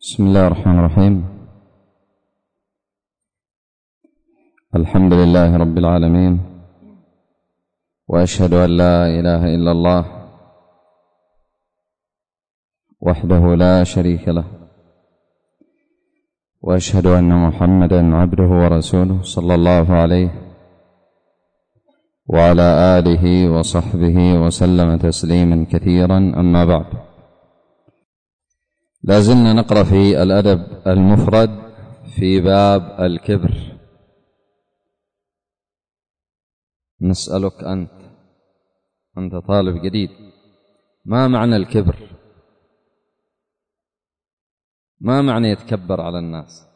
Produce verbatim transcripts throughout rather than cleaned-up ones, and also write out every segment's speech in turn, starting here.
بسم الله الرحمن الرحيم. الحمد لله رب العالمين، وأشهد أن لا إله إلا الله وحده لا شريك له، وأشهد أن محمدا عبده ورسوله صلى الله عليه وعلى آله وصحبه وسلم تسليما كثيرا. أما بعد، لازلنا نقرأ في الأدب المفرد في باب الكبر. نسألك أنت أنت طالب جديد، ما معنى الكبر؟ ما معنى يتكبر على الناس؟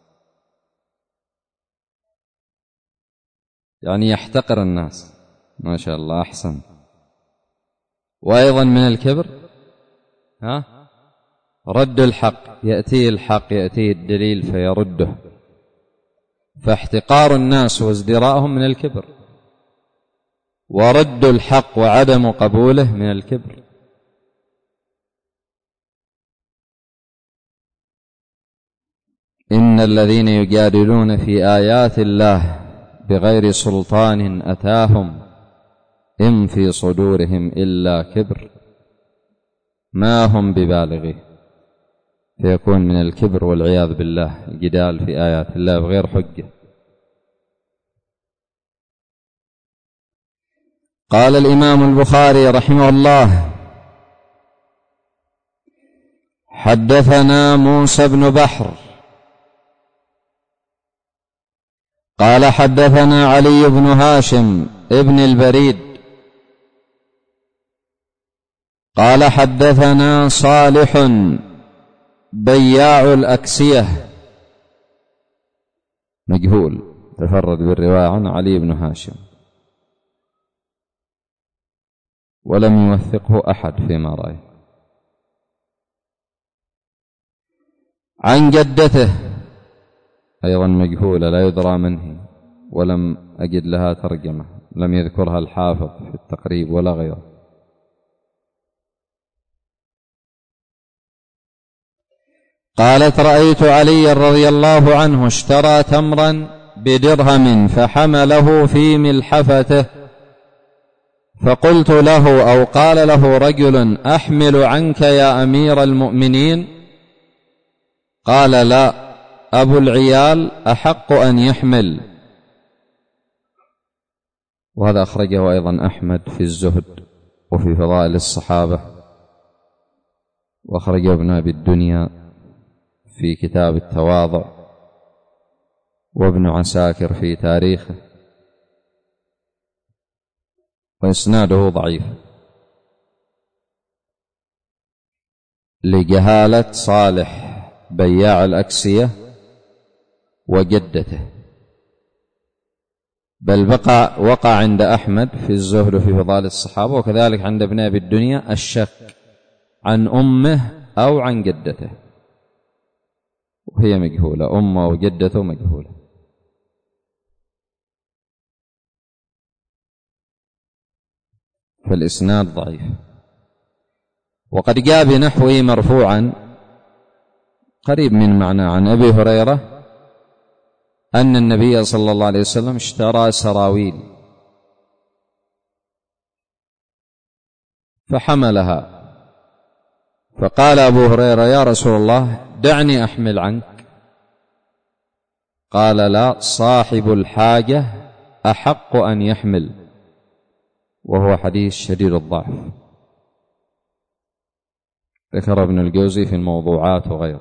يعني يحتقر الناس. ما شاء الله، أحسن. وأيضا من الكبر ها رد الحق، يأتيه الحق، يأتيه الدليل فيرده، فاحتقار الناس وازدراءهم من الكبر، ورد الحق وعدم قبوله من الكبر. إن الذين يجادلون في آيات الله بغير سلطان أتاهم إن في صدورهم إلا كبر ما هم ببالغه، فيكون من الكبر والعياذ بالله الجدال في آيات الله بغير حجة. قال الإمام البخاري رحمه الله: حدثنا موسى بن بحر قال حدثنا علي بن هاشم ابن البريد قال حدثنا صالح بياع الأكسية، مجهول، تفرد بالرواية عن علي بن هاشم ولم يوثقه أحد فيما رأيه. عن جدته أيضا مجهولة لا يدرى من هي، ولم أجد لها ترجمة، لم يذكرها الحافظ في التقريب ولا غيره. قالت: رأيت علي رضي الله عنه اشترى تمرا بدرهم فحمله في ملحفته، فقلت له أو قال له رجل: أحمل عنك يا أمير المؤمنين؟ قال: لا، أبو العيال أحق أن يحمل. وهذا أخرجه أيضا أحمد في الزهد وفي فضائل الصحابة، وأخرجه ابن أبي الدنيا في كتاب التواضع، وابن عساكر في تاريخه، وإسناده ضعيف لجهالة صالح بياع الأكسية وجدته، بل بقى وقع عند أحمد في الزهد في فضائل الصحابة، وكذلك عند ابن أبي الدنيا الشك عن أمه أو عن جدته، وهي مجهولة، أمه وجدته مجهولة. فالإسناد ضعيف. وقد جاء بنحوه مرفوعا قريب من معنى عن أبي هريرة أن النبي صلى الله عليه وسلم اشترى سراويل فحملها، فقال أبو هريرة: يا رسول الله دعني أحمل عنك. قال: لا، صاحب الحاجة أحق أن يحمل. وهو حديث شديد الضعف، ذكر ابن الجوزي في الموضوعات وغيره.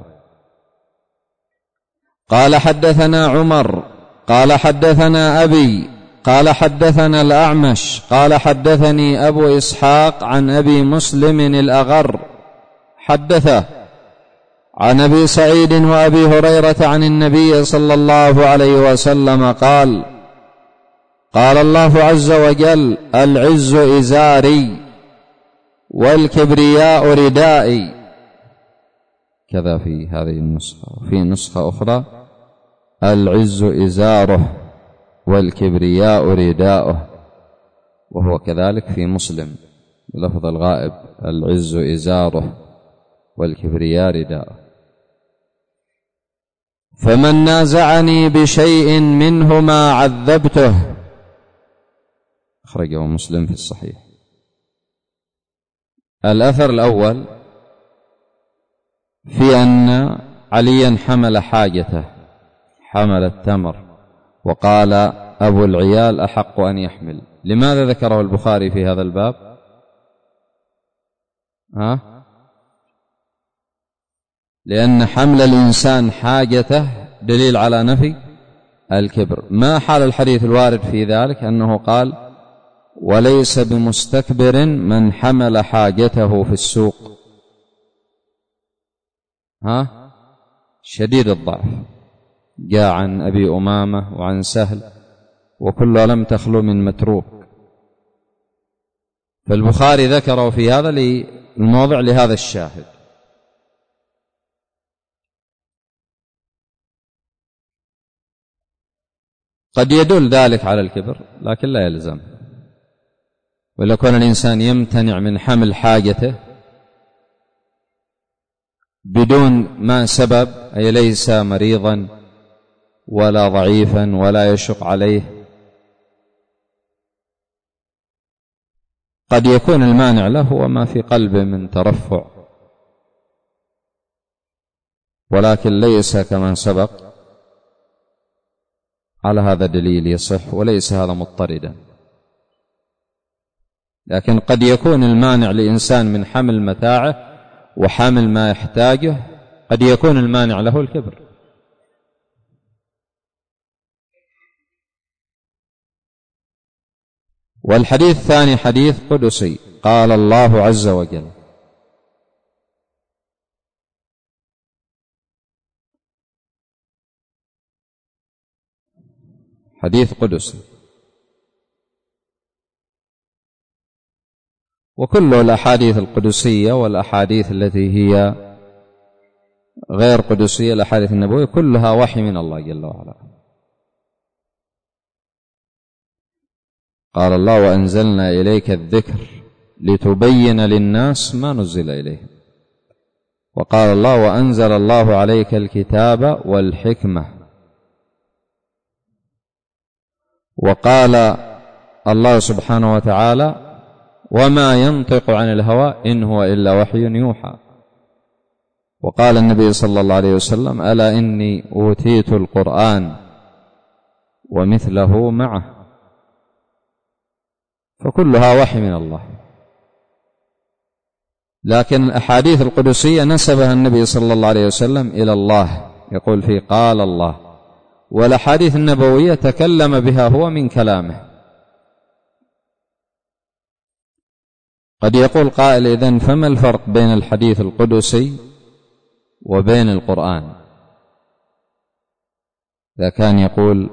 قال: حدثنا عمر قال حدثنا أبي قال حدثنا الأعمش قال حدثني أبو إسحاق عن أبي مسلم الأغر حدثه عن أبي سعيد وأبي هريرة عن النبي صلى الله عليه وسلم قال: قال الله عز وجل: العز إزاري والكبرياء ردائي. كذا في هذه النسخة، وفي نسخة أخرى: العز إزاره والكبرياء رداؤه. وهو كذلك في مسلم بلفظ الغائب: العز إزاره والكبرياء رداؤه. فمن نازعني بشيء منهما عذبته. أخرجه مسلم في الصحيح. الأثر الأول في أن عليا حمل حاجته، حمل التمر، وقال أبو العيال أحق أن يحمل. لماذا ذكره البخاري في هذا الباب؟ ها؟ لأن حمل الإنسان حاجته دليل على نفي الكبر. ما حال الحديث الوارد في ذلك؟ أنه قال وليس بمستكبر من حمل حاجته في السوق. ها؟ شديد الضعف، جاء عن أبي أمامة وعن سهل، وكلها لم تخلو من متروك. فالبخاري ذكره في هذا الموضع لهذا الشاهد. قد يدل ذلك على الكبر لكن لا يلزم. وإذا كان الإنسان يمتنع من حمل حاجته بدون ما سبب، أي ليس مريضا ولا ضعيفا ولا يشق عليه، قد يكون المانع له وما في قلبه من ترفع، ولكن ليس كما سبق على هذا دليل يصح، وليس هذا مضطردا. لكن قد يكون المانع لإنسان من حمل متاعه وحمل ما يحتاجه، قد يكون المانع له الكبر. والحديث الثاني حديث قدسي، قال الله عز وجل: حديث قدسي. وكل الأحاديث القدسية والأحاديث التي هي غير قدسية، الأحاديث النبوية، كلها وحي من الله جل وعلا. قال الله: وأنزلنا إليك الذكر لتبين للناس ما نزل إليه. وقال الله: وأنزل الله عليك الكتاب والحكمة. وقال الله سبحانه وتعالى: وما ينطق عن الهوى إن هو إلا وحي يوحى. وقال النبي صلى الله عليه وسلم: ألا إني أوتيت القرآن ومثله معه. فكلها وحي من الله. لكن الأحاديث القدسية نسبها النبي صلى الله عليه وسلم إلى الله، يقول فيه قال الله. والأحاديث النبوية تكلم بها هو من كلامه. قد يقول قائل: إذن فما الفرق بين الحديث القدسي وبين القرآن؟ إذا كان يقول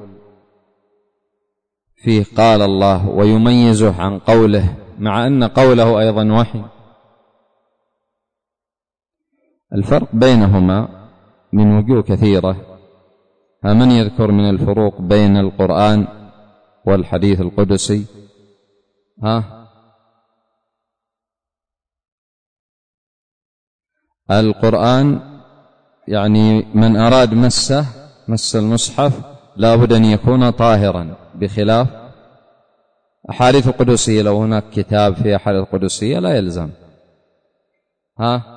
فيه قال الله ويميزه عن قوله، مع أن قوله أيضا وحي. الفرق بينهما من وجوه كثيرة. من يذكر من الفروق بين القرآن والحديث القدسي؟ ها؟ القرآن يعني من أراد مسه مس المصحف لا بد أن يكون طاهرا، بخلاف أحاديث القدسية. لو هناك كتاب في أحاديث القدسية لا يلزم. ها؟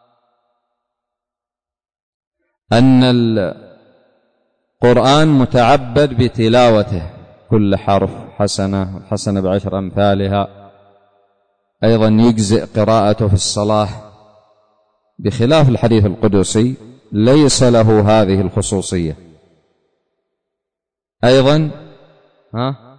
أن القرآن متعبد بتلاوته، كل حرف حسنة، حسنة بعشر أمثالها. أيضا يجزئ قراءته في الصلاة، بخلاف الحديث القدسي ليس له هذه الخصوصية. أيضا ها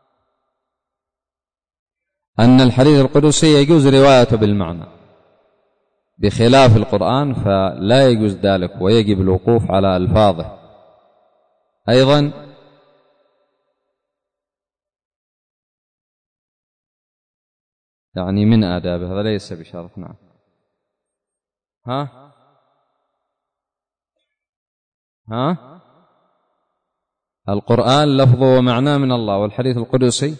أن الحديث القدسي يجوز روايته بالمعنى، بخلاف القرآن فلا يجوز ذلك، ويجب الوقوف على ألفاظه. أيضا يعني من آدابه، هذا ليس بشرط. نعم. ها ها القرآن لفظه ومعناه من الله، والحديث القدسي.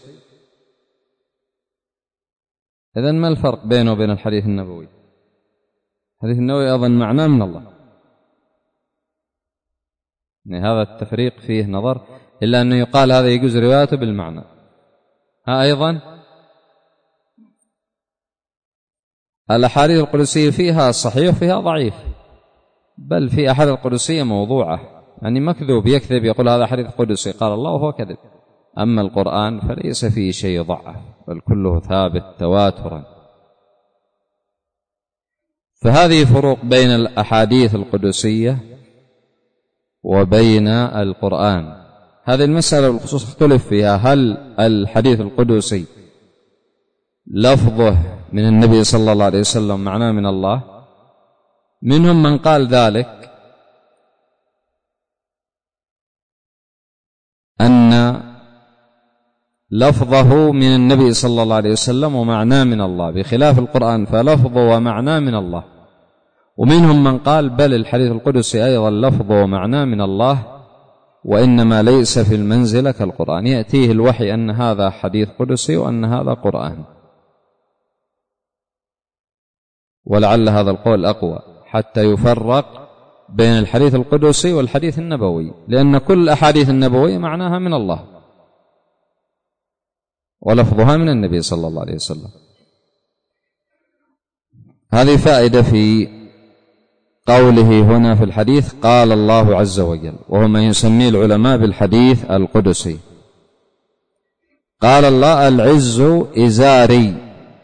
إذن ما الفرق بينه وبين الحديث النبوي؟ الحديث النبوي أيضا معناه من الله. يعني هذا التفريق فيه نظر، إلا أنه يقال هذا يجوز روايته بالمعنى. ها أيضا الأحاديث القدسية فيها صحيح وفيها ضعيف، بل في أحاديث القدسية موضوعة، يعني مكذوب يكذب يقول هذا حديث قدسي قال الله وهو كذب. أما القرآن فليس فيه شيء ضعف، بل كله ثابت تواترا. فهذه فروق بين الأحاديث القدسية وبين القرآن. هذه المسألة بالخصوص اختلف فيها، هل الحديث القدسي لفظه من النبي صلى الله عليه وسلم معناه من الله؟ منهم من قال ذلك، أن لفظه من النبي صلى الله عليه وسلم ومعناه من الله، بخلاف القرآن فلفظه ومعناه من الله. ومنهم من قال بل الحديث القدسي أيضا لفظه ومعناه من الله، وإنما ليس في المنزلة كالقرآن، يأتيه الوحي أن هذا حديث قدسي وأن هذا قرآن. ولعل هذا القول أقوى حتى يفرق بين الحديث القدسي والحديث النبوي، لأن كل الأحاديث النبوية معناها من الله ولفظها من النبي صلى الله عليه وسلم. هذه فائدة في قوله هنا في الحديث قال الله عز وجل، وهو ما يسميه العلماء بالحديث القدسي. قال الله العز إزاري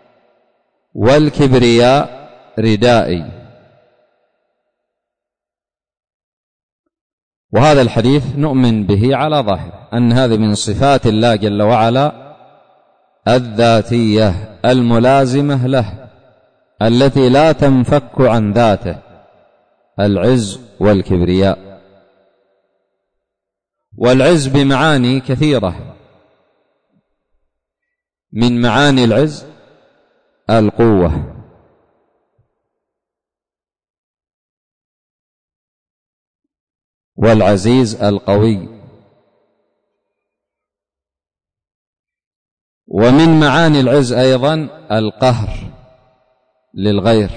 والكبرياء ردائي. وهذا الحديث نؤمن به على ظاهر أن هذه من صفات الله جل وعلا الذاتية الملازمة له، التي لا تنفك عن ذاته، العز والكبرياء. والعز بمعاني كثيرة، من معاني العز القوة، والعزيز القوي. ومن معاني العز أيضا القهر للغير.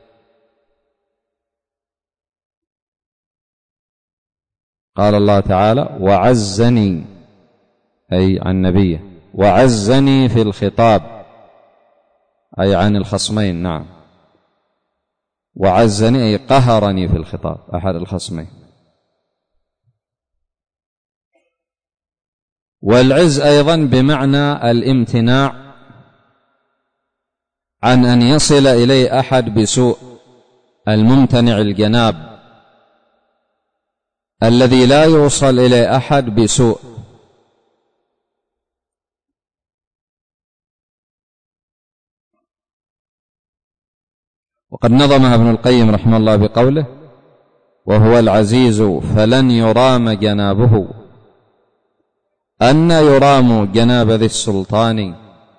قال الله تعالى وعزني، أي عن نبيه، وعزني في الخطاب، أي عن الخصمين. نعم، وعزني أي قهرني في الخطاب أحد الخصمين. والعز أيضا بمعنى الامتناع عن أن يصل إليه أحد بسوء، الممتنع الجناب الذي لا يوصل إليه أحد بسوء. وقد نظمها ابن القيم رحمه الله بقوله وهو العزيز فلن يرام جنابه، أن يرام جناب ذي السلطان.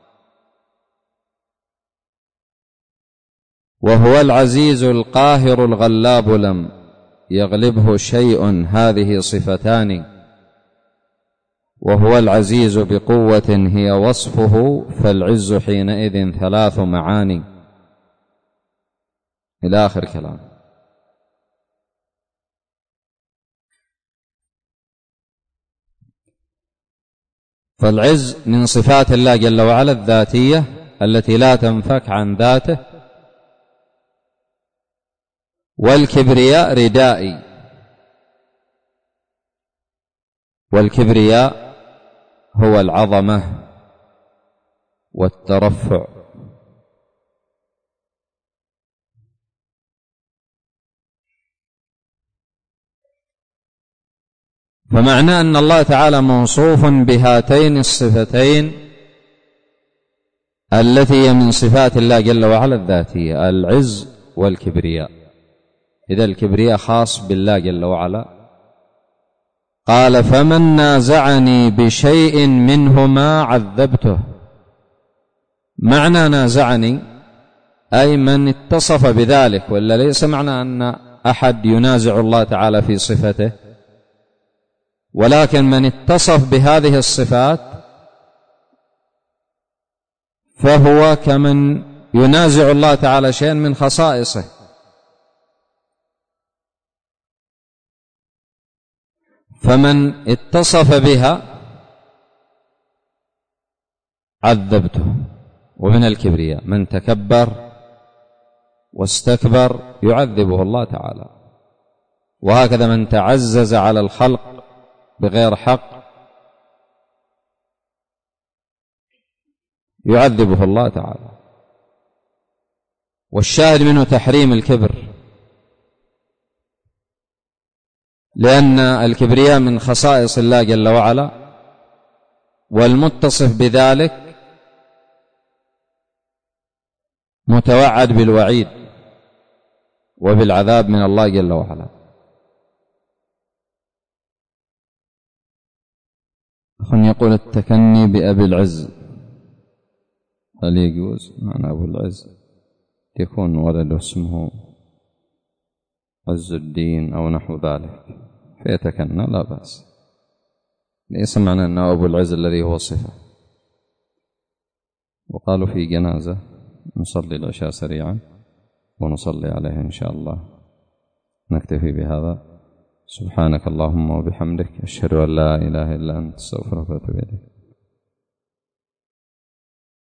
وهو العزيز القاهر الغلاب لم يغلبه شيء، هذه صفتان. وهو العزيز بقوة هي وصفه، فالعز حينئذ ثلاث معاني، إلى آخر كلام. فالعز من صفات الله جل وعلا الذاتية التي لا تنفك عن ذاته. والكبرياء ردائي، والكبرياء هو العظمة والترفع. فمعنى أن الله تعالى موصوف بهاتين الصفتين التي هي من صفات الله جل وعلا الذاتية، العز والكبرياء. إذا الكبرياء خاص بالله جل وعلا. قال فمن نازعني بشيء منهما عذبته. معنى نازعني أي من اتصف بذلك، ولا ليس معنى أن أحد ينازع الله تعالى في صفته، ولكن من اتصف بهذه الصفات فهو كمن ينازع الله تعالى شيئا من خصائصه. فمن اتصف بها عذبته. ومن الكبرياء من تكبر واستكبر يعذبه الله تعالى. وهكذا من تعزز على الخلق بغير حق يعذبه الله تعالى. والشاهد منه تحريم الكبر، لأن الكبرياء من خصائص الله جل وعلا، والمتصف بذلك متوعد بالوعيد وبالعذاب من الله جل وعلا. أخ يقول التكني بأبي العز هل يجوز؟ معنى أبو العز يكون ولده اسمه عز الدين أو نحو ذلك فيتكنى لا بأس، ليس معنى أنه أبو العز الذي هو صفة. وقالوا في جنازة نصلي العشاء سريعا ونصلي عليه إن شاء الله. نكتفي بهذا. سبحانك اللهم وبحمدك أشهد أن لا إله إلا أنت أستغفرك وأتوب إليك.